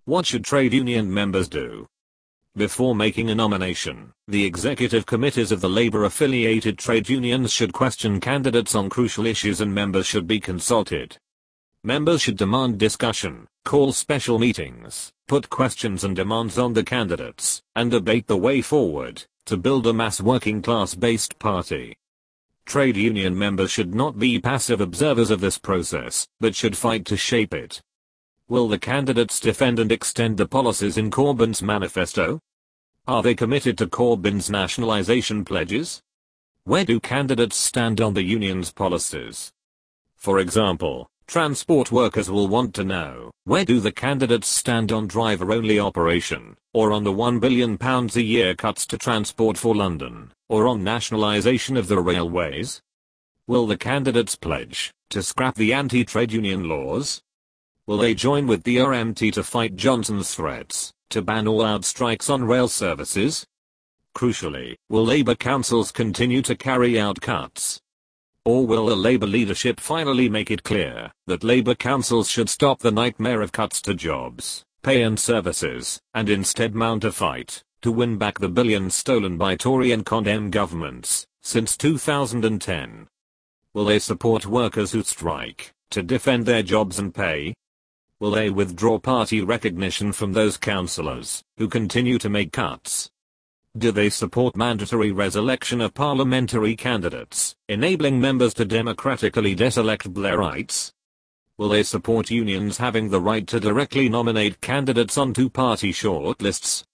What should trade union members do? Before making a nomination, the executive committees of the labor-affiliated trade unions should question candidates on crucial issues and members should be consulted. Members should demand discussion, call special meetings, put questions and demands on the candidates, and debate the way forward to build a mass working class-based party. Trade union members should not be passive observers of this process, but should fight to shape it. Will the candidates defend and extend the policies in Corbyn's manifesto? Are they committed to Corbyn's nationalization pledges? Where do candidates stand on the union's policies? For example, transport workers will want to know, where do the candidates stand on driver-only operation, or on the £1 billion a year cuts to Transport for London, or on nationalisation of the railways? Will the candidates pledge to scrap the anti-trade union laws? Will they join with the RMT to fight Johnson's threats to ban all-out strikes on rail services? Crucially, will Labour councils continue to carry out cuts? Or will the Labour leadership finally make it clear that Labour councils should stop the nightmare of cuts to jobs, pay and services, and instead mount a fight to win back the billions stolen by Tory and Con Dem governments since 2010? Will they support workers who strike to defend their jobs and pay? Will they withdraw party recognition from those councillors who continue to make cuts? Do they support mandatory resurrection of parliamentary candidates, enabling members to democratically deselect Blairites? Will they support unions having the right to directly nominate candidates on two-party shortlists,